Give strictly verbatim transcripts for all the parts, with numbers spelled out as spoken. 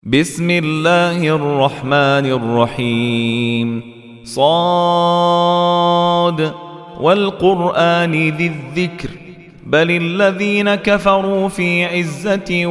بسم الله الرحمن الرحيم. صاد والقرآن ذي الذكر بل الذين كفروا في عزة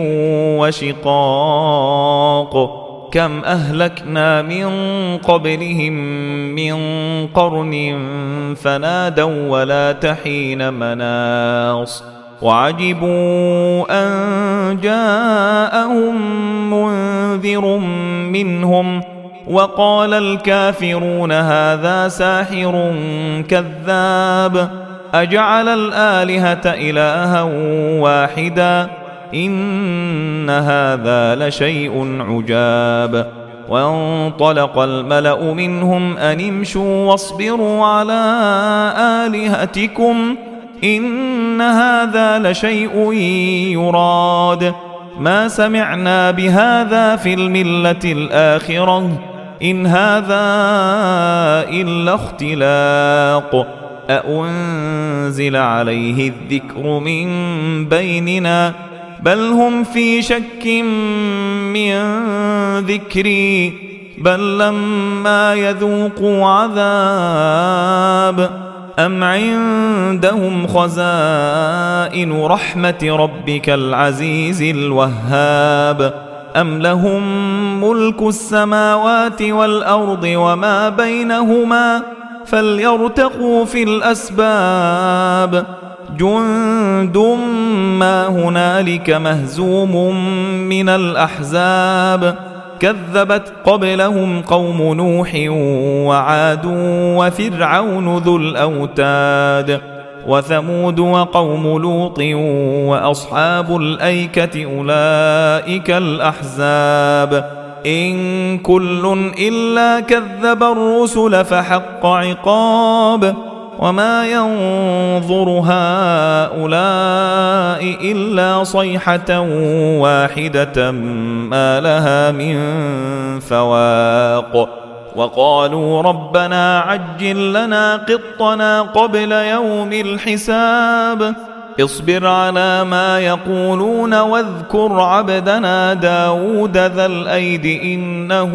وشقاق كم أهلكنا من قبلهم من قرن فنادوا ولا تحين مناص وعجبوا أن جاءهم منذر منهم وقال الكافرون هذا ساحر كذاب أجعل الآلهة إلها واحدا إن هذا لشيء عجاب. وانطلق الملأ منهم أن امشوا واصبروا على آلهتكم إن هذا لشيء يراد ما سمعنا بهذا في الملة الآخرة إن هذا إلا اختلاق أأنزل عليه الذكر من بيننا بل هم في شك من ذكري بل لما يذوقوا عذاب أم عندهم خزائن رحمة ربك العزيز الوهاب أم لهم ملك السماوات والأرض وما بينهما فليرتقوا في الأسباب جند ما هنالك مهزوم من الأحزاب كذبت قبلهم قوم نوح وعاد وفرعون ذو الأوتاد وثمود وقوم لوط وأصحاب الأيكة أولئك الأحزاب إن كل إلا كذب الرسل فحق عقاب وما ينظر هؤلاء إلا صيحة واحدة ما لها من فواق وقالوا ربنا عجل لنا قطنا قبل يوم الحساب اصبر على ما يقولون واذكر عبدنا داود ذا الأيد إنه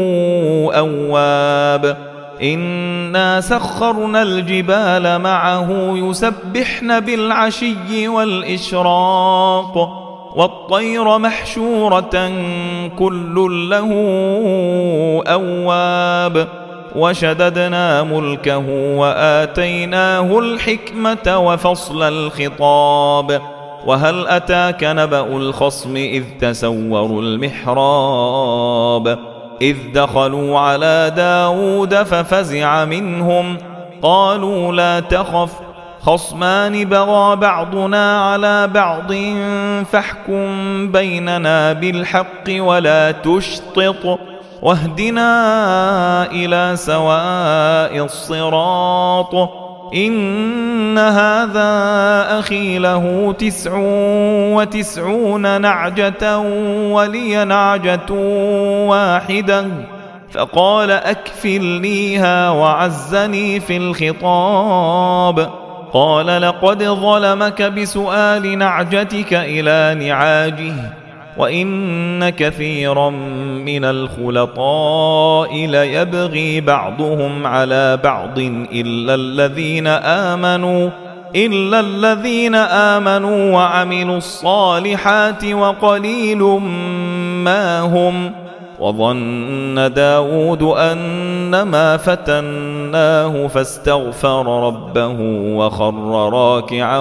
أواب إنا سخرنا الجبال معه يسبحن بالعشي والإشراق والطير محشورة كل له أواب وشددنا ملكه وآتيناه الحكمة وفصل الخطاب وهل أتاك نبأ الخصم إذ تسوروا المحراب إذ دخلوا على داود ففزع منهم قالوا لا تخف خصمان بغى بعضنا على بعض فاحكم بيننا بالحق ولا تشطط واهدنا إلى سواء الصراط إن هذا أخي له تسع وتسعون نعجة ولي نعجة واحدة فقال أكفلنيها وعزني في الخطاب قال لقد ظلمك بسؤال نعجتك إلى نعاجه وإن كثيرا من الخلطاء ليبغي بعضهم على بعض إلا الذين آمنوا إلا الذين آمنوا وعملوا الصالحات وقليل ما هم وظن داود أنما فتناه فاستغفر ربه وخر راكعا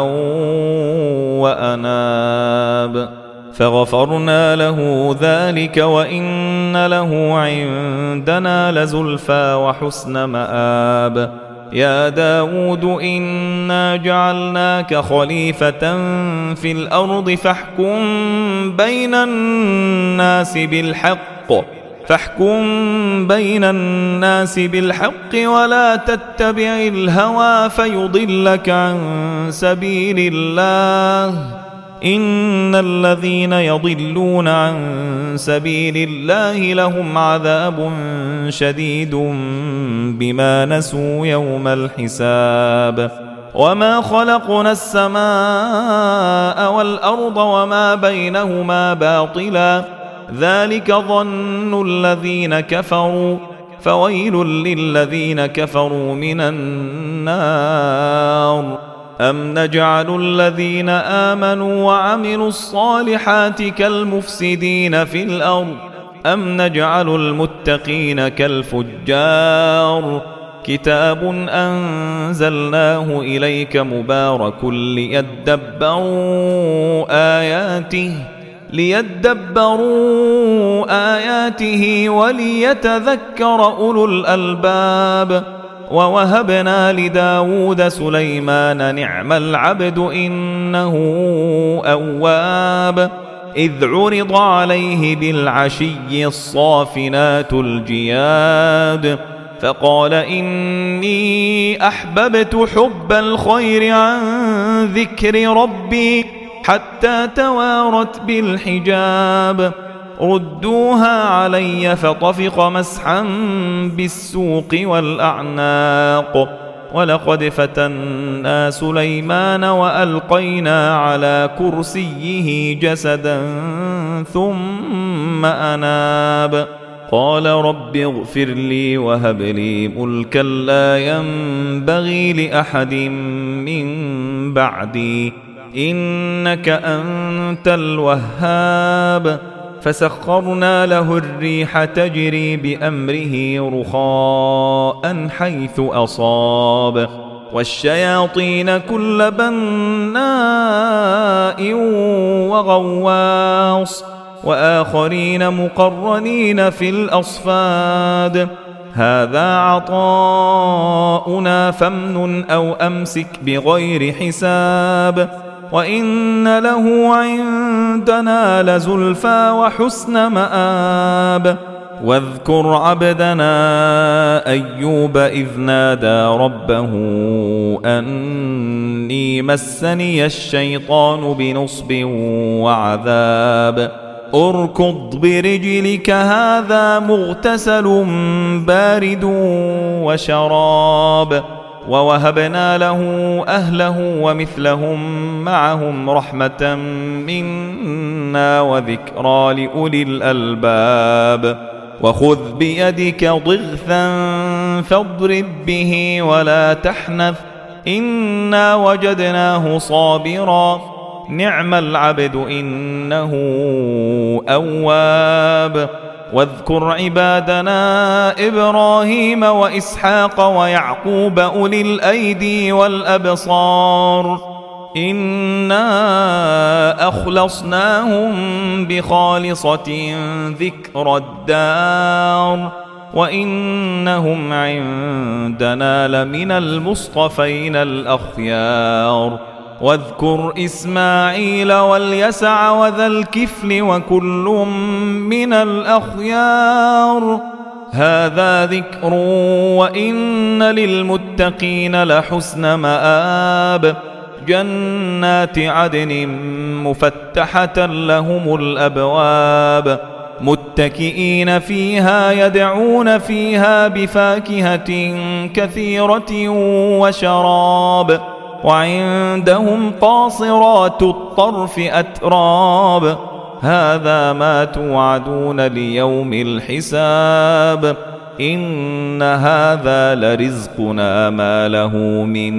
وأناب فغفرنا له ذلك وإن له عندنا لزلفى وحسن مآب يا داود إنا جعلناك خليفة في الأرض فاحكم بين الناس بالحق فاحكم بين الناس بالحق ولا تتبع الهوى فيضلك عن سبيل الله إن الذين يضلون عن سبيل الله لهم عذاب شديد بما نسوا يوم الحساب وما خلقنا السماء والأرض وما بينهما باطلا ذلك ظن الذين كفروا فويل للذين كفروا من النار. أم نجعل الذين آمنوا وعملوا الصالحات كالمفسدين في الأرض أم نجعل المتقين كالفجار. كتاب أنزلناه إليك مبارك ليدبروا آياته ليدبروا آياته وليتذكر أولو الألباب. ووهبنا لداود سليمان نعم العبد إنه أواب. إذ عرض عليه بالعشي الصافنات الجياد فقال إني أحببت حب الخير عن ذكر ربي حتى توارت بالحجاب. ردوها علي فطفق مسحا بالسوق والأعناق. ولقد فتنا سليمان وألقينا على كرسيه جسدا ثم أناب. قال رب اغفر لي وهب لي ملكا لا ينبغي لأحد من بعدي إنك أنت الوهاب. فسخرنا له الريح تجري بأمره رخاء حيث أصاب والشياطين كل بناء وغواص وآخرين مقرنين في الأصفاد. هذا عطاؤنا فامنن أو أمسك بغير حساب وإن له عندنا لزلفى وحسن مآب. واذكر عبدنا أيوب إذ نادى ربه أني مسني الشيطان بنصب وعذاب. اركض برجلك هذا مغتسل بارد وشراب. ووهبنا له أهله ومثلهم معهم رحمة منا وذكرى لأولي الألباب. وخذ بيدك ضغثا فاضرب به ولا تحنث إنا وجدناه صابرا نعم العبد إنه أواب. واذكر عبادنا إبراهيم وإسحاق ويعقوب أولي الأيدي والأبصار إنا أخلصناهم بخالصة ذكر الدار وإنهم عندنا لمن المصطفين الأخيار. واذكر إسماعيل واليسع وذا الكفل وكل من الأخيار. هذا ذكر وإن للمتقين لحسن مآب. جنات عدن مفتحة لهم الأبواب متكئين فيها يدعون فيها بفاكهة كثيرة وشراب. وعندهم قاصرات الطرف أتراب. هذا ما توعدون ليوم الحساب إن هذا لرزقنا ما له من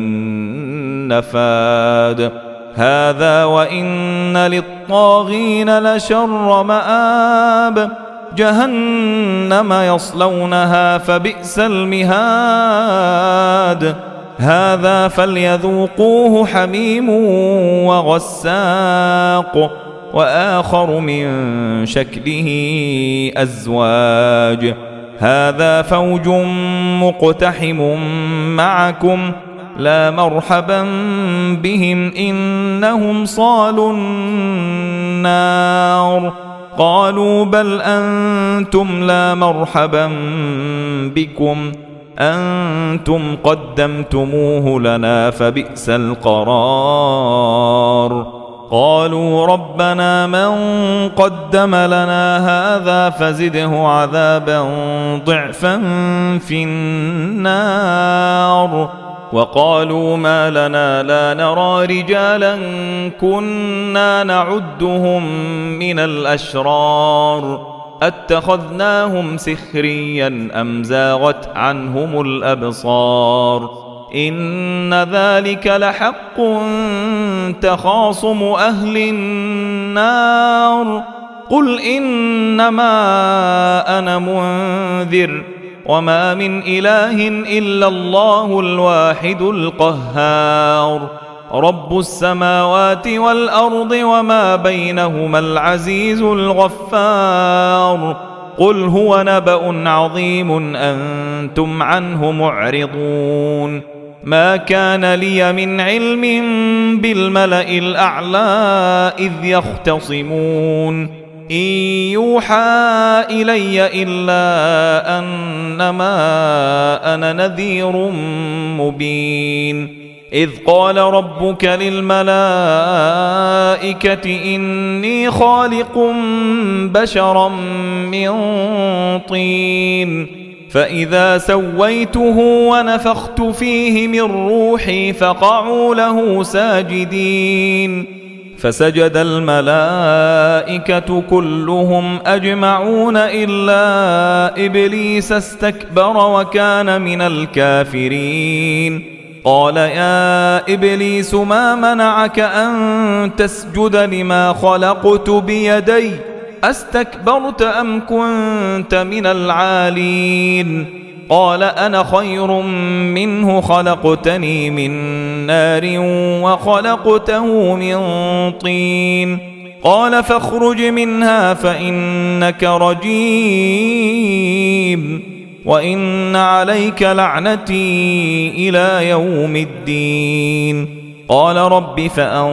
نفاد. هذا وإن للطاغين لشر مآب. جهنم يصلونها فبئس المهاد. هذا فليذوقوه حميم وغساق وآخر من شكله أزواج. هذا فوج مقتحم معكم لا مرحبا بهم إنهم صالوا النار. قالوا بل أنتم لا مرحبا بكم أنتم قدمتموه لنا فبئس القرار. قالوا ربنا من قدم لنا هذا فزده عذابا ضعفا في النار وقالوا ما لنا لا نرى رجالا كنا نعدهم من الأشرار أتخذناهم سخريا أم زاغت عنهم الأبصار إن ذلك لحق تخاصم أهل النار قل إنما أنا منذر وما من إله إلا الله الواحد القهار رب السماوات والأرض وما بينهما العزيز الغفار قل هو نبأ عظيم أنتم عنه معرضون ما كان لي من علم بالملأ الأعلى إذ يختصمون إن يوحى إلي إلا أنما أنا نذير مبين إذ قال ربك للملائكة إني خالق بشرا من طين فإذا سويته ونفخت فيه من روحي فقعوا له ساجدين فسجد الملائكة كلهم أجمعون إلا إبليس استكبر وكان من الكافرين قال يا إبليس ما منعك أن تسجد لما خلقت بيدي أستكبرت أم كنت من العالين قال أنا خير منه خلقتني من نار وخلقته من طين قال فاخرج منها فإنك رجيم وإن عليك لعنتي إلى يوم الدين قال رب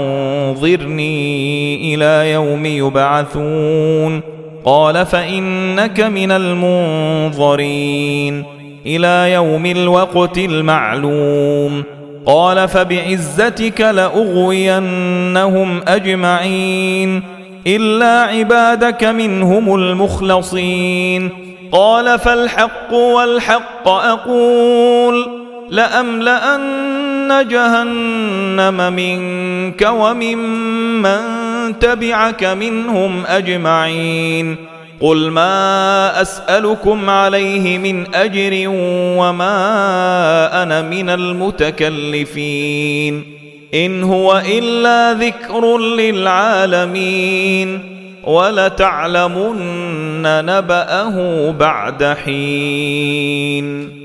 فأنظرني إلى يوم يبعثون قال فإنك من المنظرين إلى يوم الوقت المعلوم قال فبعزتك لأغوينهم أجمعين إلا عبادك منهم المخلصين قال فالحق والحق أقول لأملأن جهنم منك وممن تبعك منهم أجمعين قل ما أسألكم عليه من أجر وما أنا من المتكلفين إن هو إلا ذكر للعالمين ولتعلمن نبأه بعد حين.